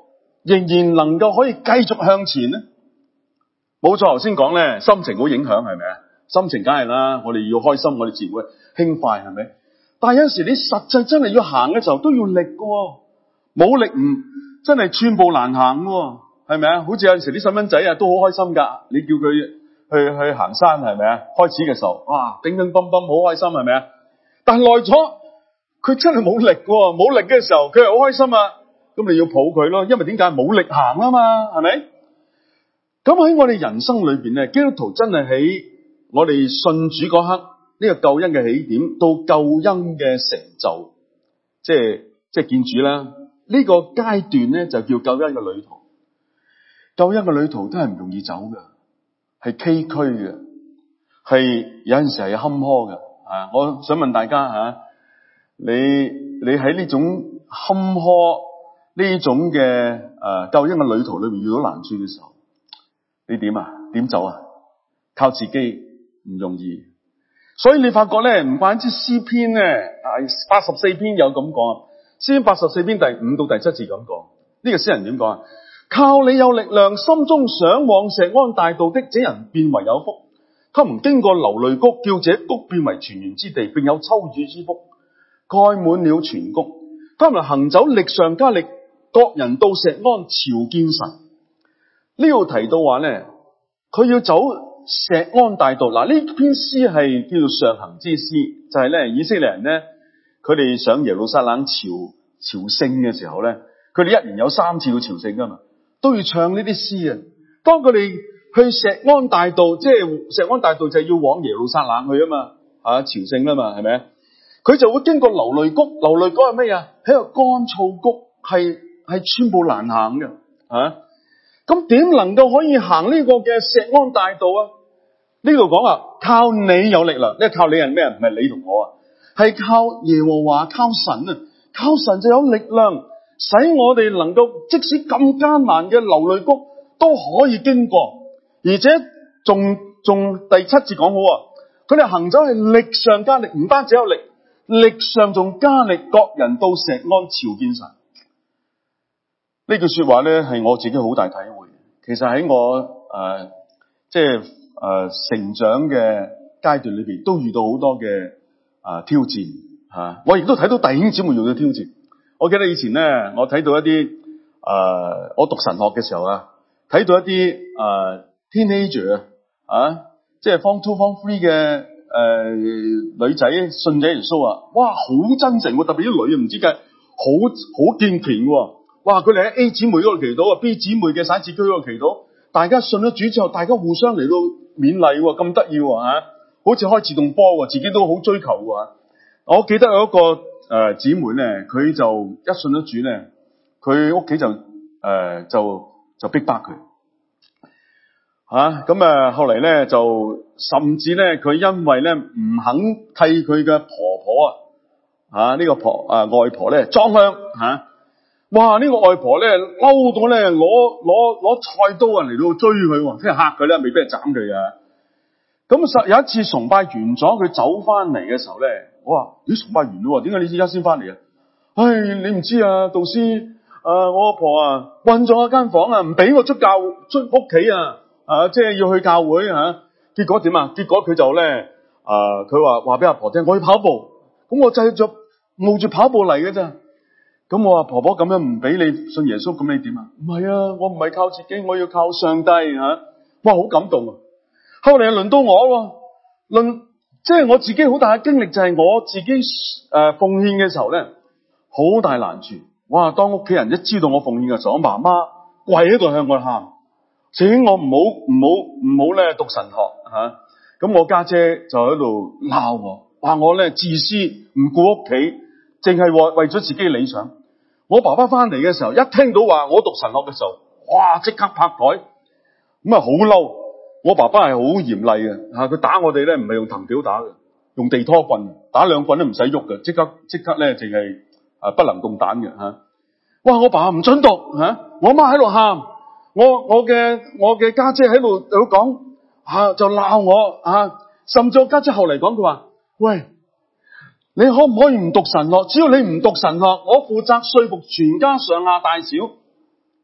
仍然能夠可以繼續向前呢？冇錯，頭先講咧，心情好影響，係咪啊？心情梗係啦，我哋要開心，我哋自然會輕快，係咪？但係有陣時你實際真係要行嘅時候都要力嘅，冇力唔真係寸步難行嘅，係咪啊？好似有陣時啲細蚊仔啊都好開心噶，你叫佢去去行山，係咪啊？開始嘅時候，哇，叮叮噹噹好開心，係咪啊？但係耐咗，佢真係冇力嘅，冇力嘅時候，佢係好開心啊！咁你要抱佢咯，因為點解冇力行啊嘛，係咪？咁喺我哋人生裏邊咧，基督徒真係喺我哋信主嗰刻，呢個救恩嘅起點到救恩嘅成就，即係即係見主啦。呢個階段咧就叫救恩嘅旅途。救恩嘅旅途都係唔容易走嘅，係崎嶇嘅，係有陣時係坎坷嘅。啊，我想問大家吓，你你喺呢種坎坷呢種嘅誒救恩嘅旅途裏面遇到難處嘅時候，你點啊？點走啊？靠自己唔容易，所以你發覺咧，唔怪之詩篇咧，八十四篇有咁講啊。詩篇八十四篇第五到第七節咁講，呢個詩人點講啊？靠你有力量，心中想往錫安大道的，這人便為有福。他們經過流淚谷，叫這谷變為泉源之地，並有秋雨之福，蓋滿了全谷。他們行走力上加力，各人到錫安朝見神。呢度提到話咧，佢要走錫安大道。嗱，呢篇詩係叫做上行之詩，就係咧以色列人咧，佢哋上耶路撒冷朝朝聖嘅時候咧，佢哋一年有三次要朝聖噶嘛，都要唱呢啲詩啊。當佢哋去錫安大道，即係錫安大道就係要往耶路撒冷去啊嘛，啊朝聖啊嘛，係咪？佢就會經過流淚谷，流淚谷係咩啊？係個乾燥谷，係係寸步難行嘅，啊！咁點能夠可以行呢個嘅錫安大道啊？呢度講啊，靠你有力量，呢靠你係咩？唔係你同我啊，係靠耶和華，靠神啊，靠神就有力量，使我哋能夠即使咁艱難嘅流淚谷都可以經過，而且仲仲第七節講好啊，佢哋行走係力上加力，唔單止有力，力上仲加力，各人到錫安朝見神。呢句說話咧係我自己好大體會。其實喺我誒、呃、即係誒、呃、成長嘅階段裏邊，都遇到好多嘅啊、呃、挑戰吓、啊。我亦都睇到弟兄姊妹遇到挑戰。我記得以前咧，我睇到一啲誒、呃，我讀神學嘅時候啊，睇到一啲誒、呃、teenager 啊，即係 form two form three 嘅誒女仔信者耶穌啊，哇，好真誠喎，特別啲女啊，唔知嘅好好健全喎。哇！佢哋喺 A 姊妹嗰度祈禱啊 ，B 姊妹嘅徙置區嗰度祈禱，大家信咗主之後，大家互相嚟到勉勵，咁得意喎吓，好似開自動波，自己都好追求喎。我記得有一個誒姊、呃、妹咧，佢就一信咗主咧，佢屋企就誒、呃、就就逼迫佢吓，咁啊後嚟咧就甚至咧佢因為咧唔肯替佢嘅婆婆啊吓呢、這個婆啊外婆咧裝香吓。啊哇！呢、這個外婆咧嬲到咧，攞攞攞菜刀啊嚟到追佢，即係嚇佢啦，未必係斬佢啊。咁實有一次崇拜完咗，佢走翻嚟嘅時候咧，我話：咦，崇拜完咯，點解你而家先翻嚟啊？唉，你唔知啊，導師，啊，我阿婆啊，困咗一間房啊，唔俾我出教出屋企啊，啊，即係要去教會吓、啊。結果點啊？結果佢就咧，啊，佢話話俾阿婆聽，我要跑步，咁我就係着冒住跑步嚟嘅咋。咁我話婆婆咁樣唔俾你信耶穌，咁你點啊？唔係啊，我唔係靠自己，我要靠上帝吓、啊。哇，好感動啊！後嚟又輪到我，輪即係我自己好大嘅經歷，就係我自己誒、呃、奉獻嘅時候咧，好大難處。哇！當屋企人一知道我奉獻嘅時候，我媽媽跪喺度向我喊，請我唔好唔好唔好咧讀神學吓。咁、啊、我家姐，姐就喺度鬧我，話我咧自私，唔顧屋企。淨係為為咗自己嘅理想。我爸爸翻嚟嘅時候，一聽到話我讀神學嘅時候，哇！即刻拍台，咁啊好嬲。我爸爸係好嚴厲嘅吓，佢打我哋咧唔係用藤條打嘅，用地拖棍打，兩棍都唔使喐嘅，即刻即刻咧淨係啊不能動彈嘅吓。哇！我爸唔准讀吓，我媽喺度喊，我我嘅我嘅家姐喺度度講吓，就鬧我啊，甚至我家姐後嚟講佢話：喂！你可唔可以唔讀神學？只要你唔讀神學，我負責說服全家上下大小。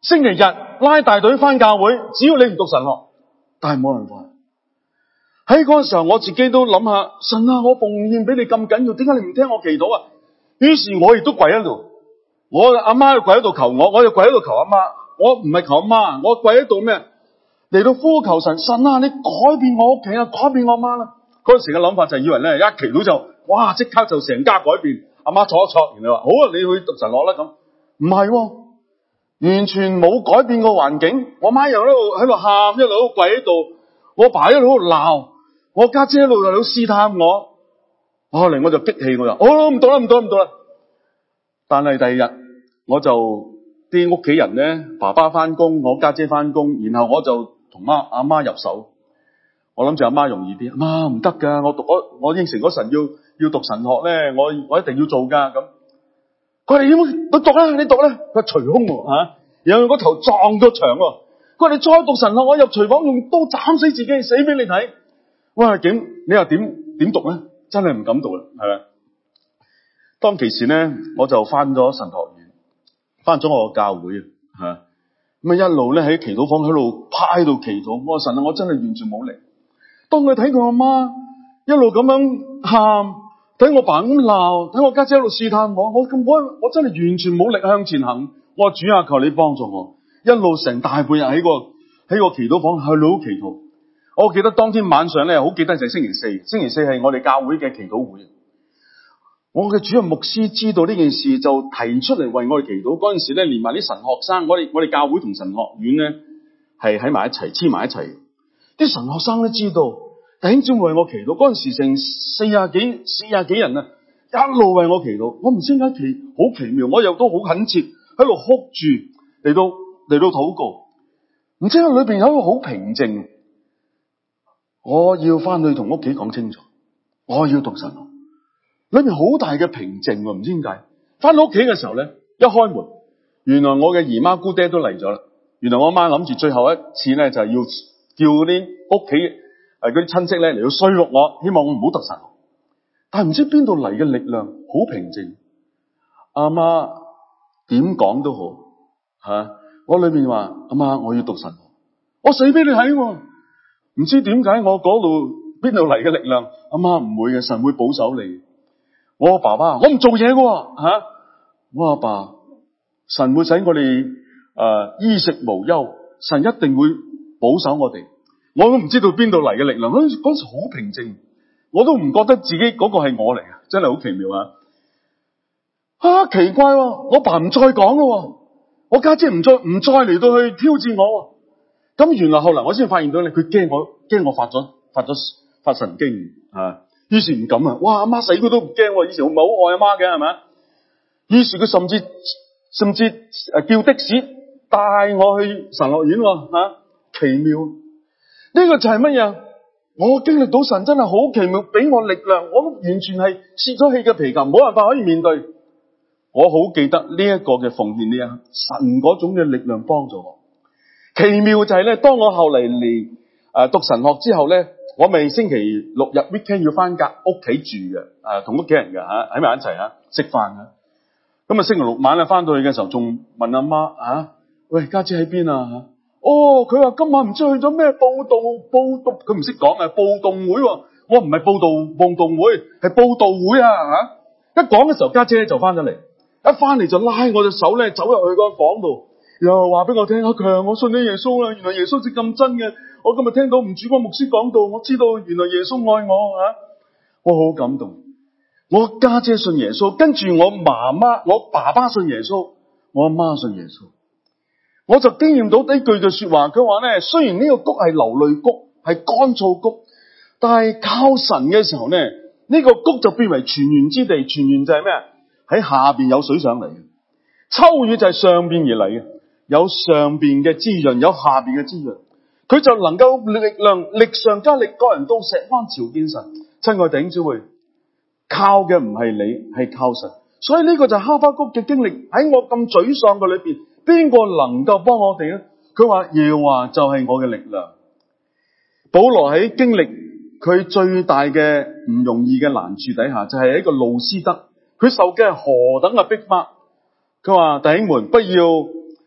星期日拉大隊返教會，只要你唔讀神學，但係冇辦法。喺嗰個時候，我自己都諗下，神啊，我奉獻俾你咁緊要，點解你唔聽我祈禱啊？於是我亦都跪喺度，我阿媽又跪喺度求我，我又跪喺度求阿媽。我唔係求阿媽，我跪喺度咩？嚟到呼求神，神啊，你改變我屋企啊，改變我阿媽啦。嗰陣時嘅諗法就係以為咧，一祈禱就哇，即刻就成家改變。阿媽坐一坐，然後話好啊，你去讀神學啦咁。唔係喎，完全冇改變個環境。我媽又喺度喺度喊，一路跪喺度，我爸一路喺度鬧，我家姐一路喺度試探我。後嚟我就激氣，我就好唔讀啦，唔讀啦，唔讀啦。但係第二日我就啲屋企人咧，爸爸翻工，我家姐翻工，然後我就同媽阿媽入手。我諗住阿媽容易啲，阿媽唔得噶，我讀我我應承嗰神要要讀神學咧，我我一定要做噶咁。佢話你你讀啦，你讀啦。佢捶胸喎吓，然後個頭撞咗牆喎。佢話你再讀神學，我入廚房用刀斬死自己，死俾你睇。哇，點你又點點讀咧？真係唔敢讀啦，係咪？當其時咧，我就翻咗神學院，翻咗我個教會啊，吓咁啊一路咧喺祈禱房喺度趴喺度祈禱。我話神啊，我真係完全冇力。當佢睇佢阿媽一路咁樣喊，睇我爸咁鬧，睇我家姐一路試探我，我咁我我真係完全冇力向前行。我話主啊，求你幫助我，一路成大半日喺個喺個祈禱房去老祈禱。我記得當天晚上咧，好記得就係星期四，星期四係我哋教會嘅祈禱會。我嘅主任牧師知道呢件事，就提出嚟為我哋祈禱。嗰陣時咧，連埋啲神學生，我哋我哋教會同神學院咧係喺埋一齊，黐埋一齊。啲神學生都知道，弟兄姊妹為我祈禱。嗰陣時成四廿幾四廿幾人啊，一路為我祈禱。我唔知點解奇好奇妙，我又都好懇切喺度哭住嚟到嚟到禱告。唔知裏邊有一個好平靜。我要翻去同屋企講清楚，我要讀神學。裏面好大嘅平靜，唔知點解。翻到屋企嘅時候咧，一開門，原來我嘅姨媽姑爹都嚟咗啦。原來我媽諗住最後一次咧，就係要叫啲屋企誒嗰啲親戚咧嚟到說服我，希望我唔好讀神學。但係唔知邊度嚟嘅力量，好平靜。阿媽點講都好吓，我裏面話阿媽，我要讀神學，我死俾你睇喎。唔知點解我嗰度邊度嚟嘅力量？阿媽唔會嘅，神會保守你。我爸爸，我唔做嘢嘅吓。我阿爸，神會使我哋誒、呃、衣食無憂，神一定會保守我哋。我都唔知道邊度嚟嘅力量。嗰嗰時好平靜，我都唔覺得自己嗰個係我嚟嘅，真係好奇妙啊！啊，奇怪，我爸唔再講咯，我家姐唔再唔再嚟到去挑戰我。咁原來後來我先發現到咧，佢驚我驚我發咗發咗發神經啊，於是唔敢啊！哇，阿媽死佢都唔驚，以前我唔係好愛阿媽嘅係咪？於是佢甚至甚至誒叫的士帶我去神學院吓、啊，奇妙！呢、這個就係乜嘢？我經歷到神真係好奇妙，俾我力量，我都完全係泄咗氣嘅皮球，冇辦法可以面對。我好記得呢一個嘅奉獻呢一刻，神嗰種嘅力量幫助我。奇妙就係咧，當我後嚟嚟誒讀神學之後咧，我咪星期六日 weekend 要翻隔屋企住嘅，誒同屋企人嘅吓喺埋一齊吓食飯啊。咁啊星期六晚啊翻到去嘅時候，仲問阿媽啊，喂，家姐喺邊啊？哦，佢話今晚唔知去咗咩報道報讀，佢唔識講啊，報動會。我唔係報道報動會，係報道會啊吓。一講嘅時候，家姐就翻咗嚟，一翻嚟就拉我隻手咧，走入去個房度。又話俾我聽，阿強，我信咗耶穌啦！原來耶穌係咁真嘅。我今日聽到吳主光牧師講道，我知道原來耶穌愛我啊！我好感動。我家姐信耶穌，跟住我媽媽、我爸爸信耶穌，我阿媽信耶穌。我就經驗到呢句嘅說話，佢話咧，雖然呢個谷係流淚谷，係乾燥谷，但係靠神嘅時候咧，呢、這個谷就變為泉源之地。泉源就係咩？喺下邊有水上嚟嘅，秋雨就係上邊而嚟嘅。有上邊嘅滋潤，有下邊嘅滋潤，佢就能夠力量力上加力，各人都石安朝見神。親愛弟兄姊妹，靠嘅唔係你，係靠神。所以呢個就係哈巴谷嘅經歷。喺我咁沮喪嘅裏邊，邊個能夠幫我哋咧？佢話耶和華就係我嘅力量。保羅喺經歷佢最大嘅唔容易嘅難處底下，就係、是、一個路斯德，佢受嘅係何等嘅逼迫。佢話弟兄們，不要。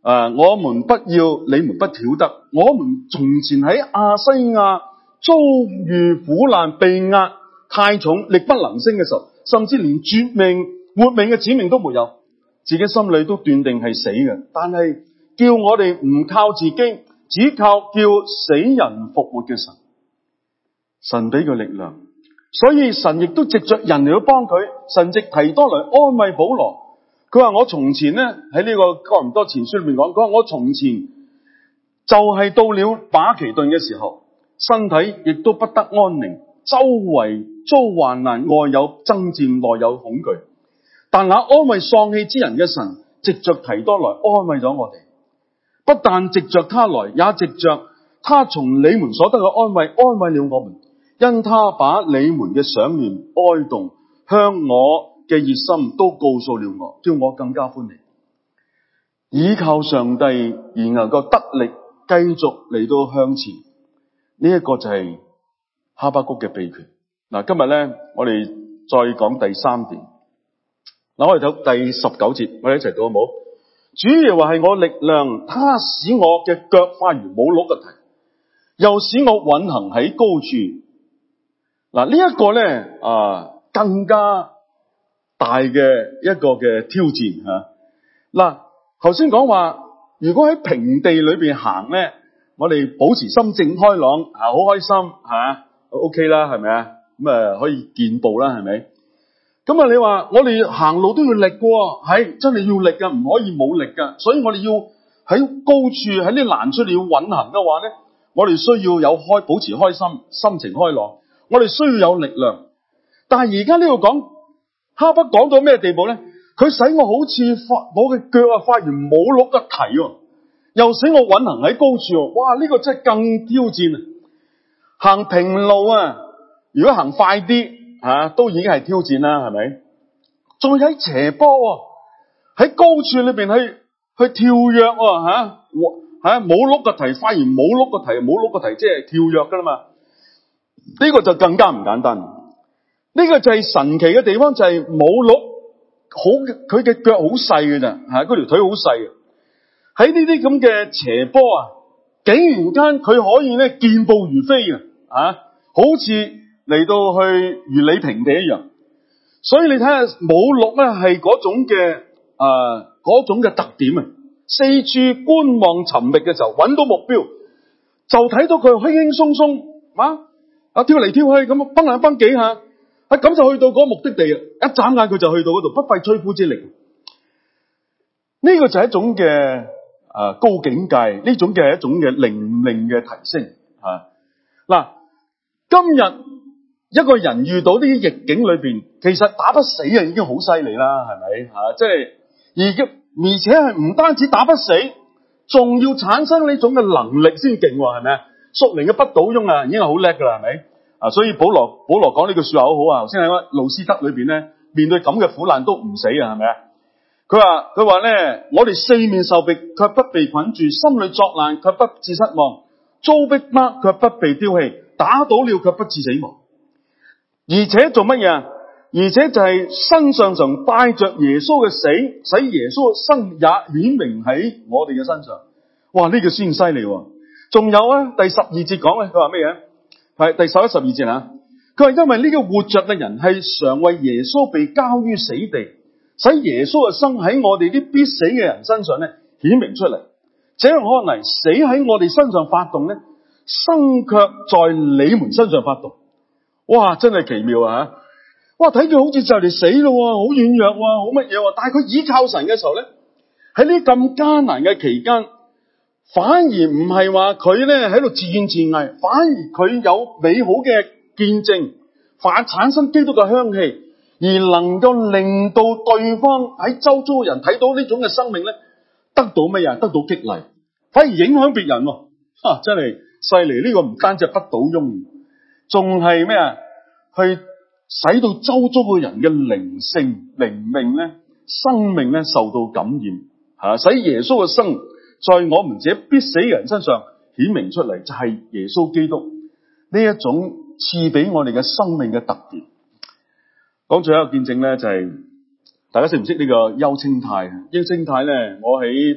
啊，我們不要你們不曉得，我們從前喺亞西亞遭遇苦難、被壓太重、力不能勝嘅時候，甚至連絕命、活命嘅指命都沒有，自己心裏都斷定係死嘅。但係叫我哋唔靠自己，只靠叫死人復活嘅神，神俾佢力量。所以神亦都藉着人嚟去幫佢。神藉提多來安慰保羅。佢話我從前呢，喺呢個哥林多前書裏面講，佢話我從前就係到了馬其頓嘅時候，身體亦都不得安寧，周圍遭患難，外有爭戰，內有恐懼。但那安慰喪氣之人嘅神，藉着提多來安慰咗我哋。不但藉着他來，也藉着他從你們所得嘅安慰，安慰了我們。因他把你們嘅想念、哀慟、向我嘅熱心都告訴了我，叫我更加歡喜。倚靠上帝而能夠得力，繼續嚟到向前，呢、這、一個就係哈巴谷嘅秘訣。嗱，今日咧我哋再講第三點。嗱，我哋睇第十九節，我哋一齊讀好唔好？主耶和華係我力量，他使我嘅腳快如母鹿嘅蹄，又使我運行喺高處。嗱，呢一個咧啊，更加大嘅一個嘅挑戰吓。嗱，頭先講話，如果喺平地裏邊行咧，我哋保持心靜開朗，啊，好開心吓 ，OK 啦，係咪啊？咁啊，可以健步啦，係咪？咁啊，你話我哋行路都要力嘅，係真係要力噶，唔可以冇力噶。所以我哋要喺高處，喺啲難處你要運行嘅話咧，我哋需要有開保持開心，心情開朗。我哋需要有力量，但係而家呢度講哈巴講到咩地步咧？佢使我好似發我嘅腳啊，發如母鹿嘅蹄，又使我運行喺高處。哇！呢、這個真係更挑戰啊！行平路啊，如果行快啲吓、啊，都已經係挑戰啦，係咪？再喺斜坡喺高處裏邊去去跳躍吓吓，母鹿嘅蹄，發如母鹿嘅蹄，母鹿嘅蹄即係跳躍噶啦嘛。呢個就更加唔簡單，呢、這個就係神奇嘅地方，就係母鹿好，佢嘅腳好細嘅咋，吓，嗰條腿好細嘅。喺呢啲咁嘅斜坡啊，竟然間佢可以咧健步如飛嘅，啊，好似嚟到去如履平地一樣。所以你睇下母鹿咧係嗰種嘅啊嗰種嘅特點啊，四處觀望尋覓嘅時候揾到目標，就睇到佢輕輕鬆鬆啊。啊，跳嚟跳去咁，蹦下蹦幾下，啊咁就去到嗰個目的地啊！一眨眼佢就去到嗰度，不費吹灰之力。呢、這個就係一種嘅啊高境界，呢種嘅係一種嘅靈命嘅提升啊！嗱，今日一個人遇到呢啲逆境裏邊，其實打不死啊，已經好犀利啦，係咪吓？即係而而且係唔單止打不死，仲要產生呢種嘅能力先勁，係咪啊？屬靈嘅不倒翁啊，已經係好叻噶啦，係咪啊？所以保羅保羅講呢句說話好好啊。頭先喺路斯德裏邊咧，面對咁嘅苦難都唔死啊，係咪啊？佢話佢話咧，我哋四面受敵，卻不被捆住；心裏作難，卻不致失望；遭逼迫，卻不被丟棄；打倒了，卻不致死亡。而且做乜嘢啊？而且就係身上常帶着耶穌嘅死，使耶穌嘅生也顯明喺我哋嘅身上。哇！呢個先犀利。仲有啊，第十二節講咧，佢話咩嘢？係第十一、十二節啊。佢話因為呢個活着嘅人係常為耶穌被交於死地，使耶穌嘅生喺我哋啲必死嘅人身上咧顯明出嚟。這樣看嚟，死喺我哋身上發動咧，生卻在你們身上發動。哇，真係奇妙啊！哇，睇住好似就嚟死咯，好軟弱，好乜嘢？但係佢倚靠神嘅時候咧，喺呢咁艱難嘅期間，反而唔係話佢咧喺度自怨自艾，反而佢有美好嘅見證，反產生基督嘅香氣，而能夠令到對方喺周遭嘅人睇到呢種嘅生命咧，得到乜嘢？得到激勵，反而影響別人。啊，真係犀利！呢個唔單止係不倒翁，仲係咩啊？去使到周遭嘅人嘅靈性、靈命咧、生命咧受到感染，吓，使耶穌嘅生在我們這必死嘅人身上顯明出嚟，就係耶穌基督呢一種賜俾我哋嘅生命嘅特點。講最後一個見證咧，就係大家識唔識呢個邱清泰？邱清泰咧，我喺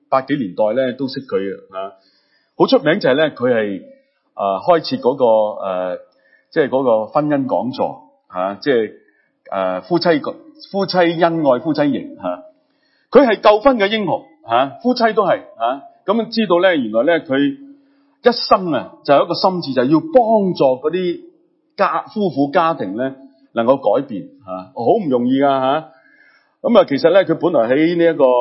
八幾年代咧都識佢啊，好出名就係咧佢係誒開設嗰個誒即係嗰個婚姻講座吓，即係誒夫妻夫妻恩愛夫妻營吓，佢係救婚嘅英雄吓，夫妻都係吓，咁知道咧原來咧佢一生啊就有一個心志，就係要幫助嗰啲家夫婦家庭咧能夠改變吓，好唔容易噶吓。咁啊，其實咧佢本來喺呢一個誒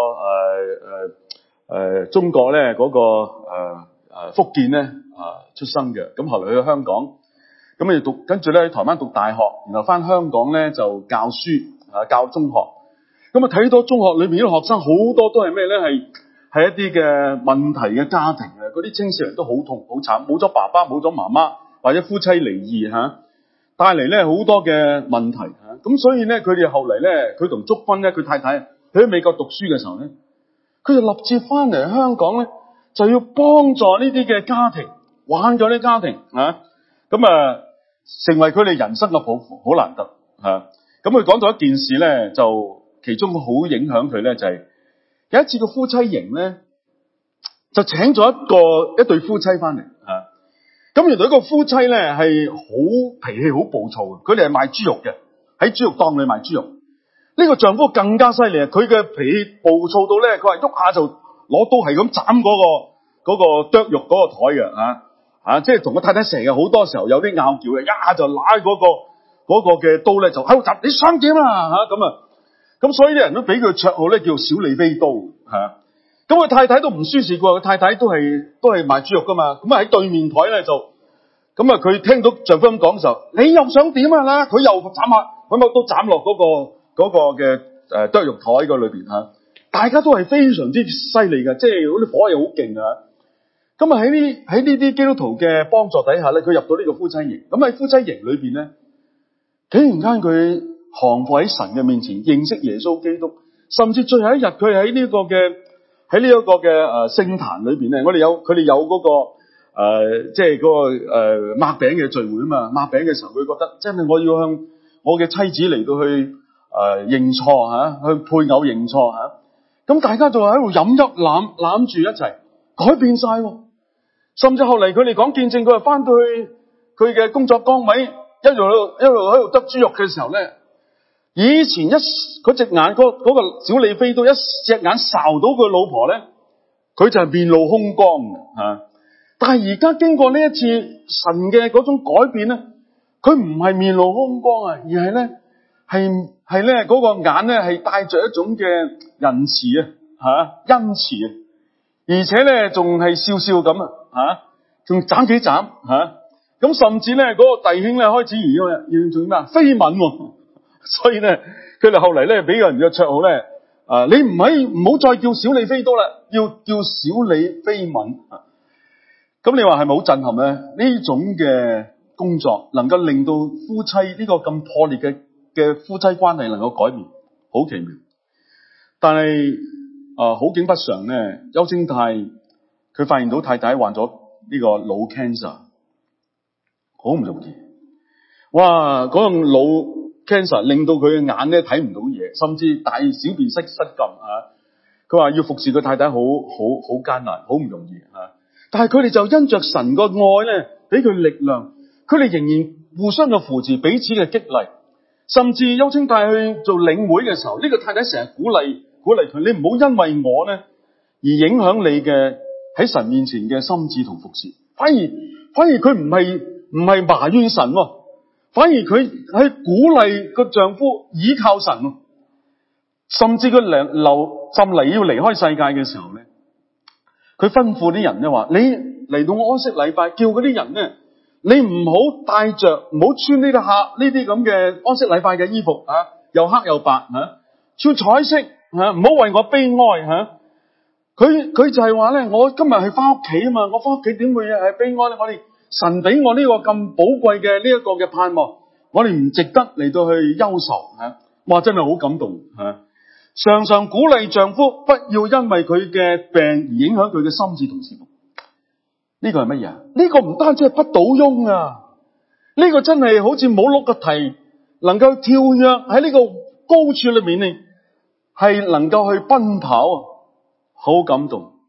誒誒中國咧嗰個誒誒福建咧啊出生嘅，咁後來去咗香港，咁啊讀跟住咧喺台灣讀大學，然後翻香港咧就教書啊教中學，咁啊睇到中學裏面啲學生好多都係咩咧？係係一啲嘅問題嘅家庭啊，嗰啲青少年都好痛好慘，冇咗爸爸冇咗媽媽或者夫妻離異嚇，帶嚟咧好多嘅問題嚇，咁所以咧佢哋後嚟咧佢同祝芬咧佢太太佢喺美國讀書嘅時候咧，佢就立志翻嚟香港咧就要幫助呢啲嘅家庭，挽救啲家庭嚇，咁啊成為佢哋人生嘅抱負，好難得嚇。咁佢講到一件事咧，就其中好影響佢咧，就係有一次個夫妻營咧，就請咗一個一對夫妻翻嚟嚇。咁原來一個夫妻咧係好脾氣好暴躁嘅，佢哋係賣豬肉嘅，喺豬肉檔裏賣豬肉。呢個丈夫更加犀利啊！佢嘅脾氣暴躁到咧，佢話喐下就攞刀係咁斬嗰個嗰個剁肉嗰個台嘅嚇嚇，即係同個太太成日好多時候有啲拗撬嘅，一下就拉嗰個嗰個嘅刀咧就喺度斬，你想點啊嚇咁啊！咁所以啲人都俾佢綽號咧叫小李飛刀嚇。咁佢太太都唔舒適喎，佢太太都係都係賣豬肉噶嘛，咁啊喺對面台咧就咁啊，佢聽到丈夫咁講嘅時候，你又想點啊啦？佢又斬下，佢咪都斬落嗰個嗰個嘅誒剁肉台嗰裏邊嚇，大家都係非常之犀利嘅，即係嗰啲火又好勁啊！咁啊喺呢喺呢啲基督徒嘅幫助底下咧，佢入到呢個夫妻營，咁喺夫妻營裏邊咧，竟然間佢降服喺神嘅面前，認識耶穌基督，甚至最後一日佢喺呢個嘅喺呢一個嘅誒聖壇裏邊咧，我哋有佢哋有嗰個誒即係嗰個誒擘餅嘅聚會啊嘛，擘餅嘅時候佢覺得真係我要向我嘅妻子嚟到去誒、呃、認錯吓，向配偶認錯吓，咁、啊、大家就喺度飲一攬攬住一齊改變晒，甚至後嚟佢哋講見證，佢話翻到去佢嘅工作崗位，一路一路喺度得豬肉嘅時候咧，以前一嗰隻眼嗰、嗰個小李飛刀一隻眼睄到佢老婆咧，佢就係面露凶光嘅吓、啊。但係而家經過呢一次神嘅嗰種改變咧，佢唔係面露凶光啊，而係咧係係咧嗰個眼咧係帶着一種嘅仁慈啊吓恩慈啊，而且咧仲係笑笑咁啊吓，仲斬幾斬吓，咁、啊、甚至咧嗰、嗰個弟兄咧開始而家要做咩啊飛吻、啊，所以咧佢哋後嚟咧俾人嘅綽號咧啊，你唔係唔好再叫小李飛刀啦，要叫小李飛吻。咁你話係咪好震撼咧？呢種嘅工作能夠令到夫妻呢個咁破裂嘅嘅夫妻關係能夠改變，好奇妙。但係啊，好景不常咧，邱清泰佢發現到太太患咗呢個腦 cancer， 好唔容易。哇！嗰個腦 cancer 令到佢嘅眼咧睇唔到嘢，甚至大小便失失禁啊！佢話要服侍佢太太好好好艱難，好唔容易啊！但係佢哋就因着神個愛咧，俾佢力量，佢哋仍然互相嘅扶持，彼此嘅激勵，甚至邱清泰去做領會嘅時候，呢、這個太太成日鼓勵鼓勵佢，你唔好因為我咧而影響你嘅喺神面前嘅心志同服侍，反而反而佢唔係唔係埋怨神，反而佢喺鼓勵個丈夫倚靠神，甚至佢流流浸嚟要離開世界嘅時候咧。佢吩咐啲人咧話：你嚟到安息禮拜，叫嗰啲人咧，你唔好帶着，唔好穿呢啲客呢啲咁嘅安息禮拜嘅衣服啊，又黑又白吓，穿彩色吓，唔好為我悲哀吓。佢佢就係話咧，我今日係翻屋企啊嘛，我翻屋企點會係悲哀咧？我哋神俾我呢個咁寶貴嘅呢一個嘅盼望，我哋唔值得嚟到去憂愁吓。哇，真係好感動吓。常常鼓勵丈夫不要因為佢嘅病而影響佢嘅心志同事奉。呢個係乜嘢？呢個唔單止係不倒翁啊！呢個真係好似冇碌個蹄，能夠跳躍喺呢個高處裏面呢，係能夠去奔跑，好感動。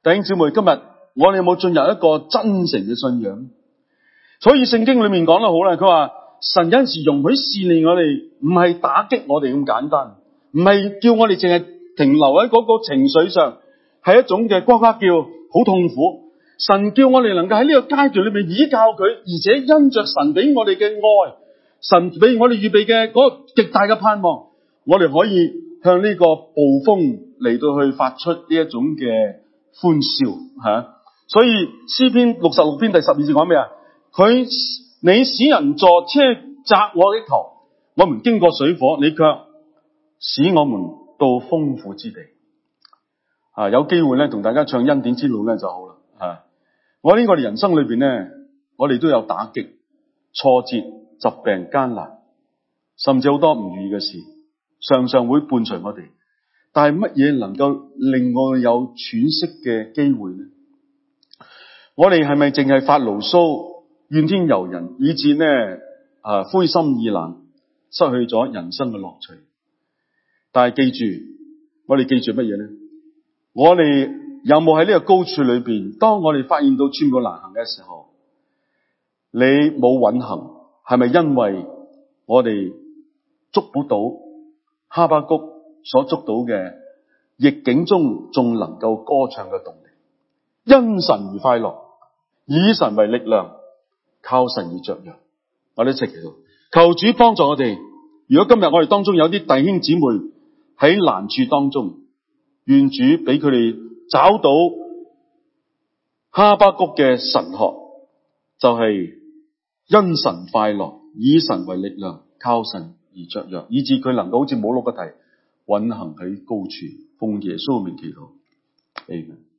弟兄姊妹，今日我哋有冇進入一個真誠嘅信仰？所以聖經裏面講得好啦，佢話神有陣時容許試煉我哋，唔係打擊我哋咁簡單，唔係叫我哋淨係停留喺嗰個情緒上，係一種嘅呱呱叫，好痛苦。神叫我哋能夠喺呢個階段裏面倚靠佢，而且因着神俾我哋嘅愛，神俾我哋預備嘅嗰個極大嘅盼望，我哋可以向呢個暴風嚟到去發出呢一種嘅歡笑吓。所以詩篇六十六篇第十二節講咩啊？佢你使人坐車砸我的頭，我們經過水火，你卻使我們到豐富之地。啊，有機會咧同大家唱恩典之路咧就好啦。啊，我喺我哋人生裏邊咧，我哋都有打擊、挫折、疾病、艱難，甚至好多唔如意嘅事，常常會伴隨我哋。但係乜嘢能夠令我有喘息嘅機會呢？我哋係咪淨係發牢騷、怨天尤人，以致呢啊灰心意冷，失去咗人生嘅樂趣？但係記住，我哋記住乜嘢呢？我哋有冇喺呢個高處裏邊，當我哋發現到寸步難行嘅時候，你冇穩行，係咪因為我哋捉不到哈巴谷所捉到嘅逆境中仲能夠歌唱嘅動力？因神而快樂，以神為力量，靠神而雀躍。我哋一齊祈禱，求主幫助我哋。如果今日我哋當中有啲弟兄姊妹喺難處當中，願主俾佢哋找到哈巴谷嘅神學，就係因神快樂，以神為力量，靠神而雀躍，以致佢能夠好似母鹿嘅蹄，穩行喺高處。奉耶穌名祈禱，阿們。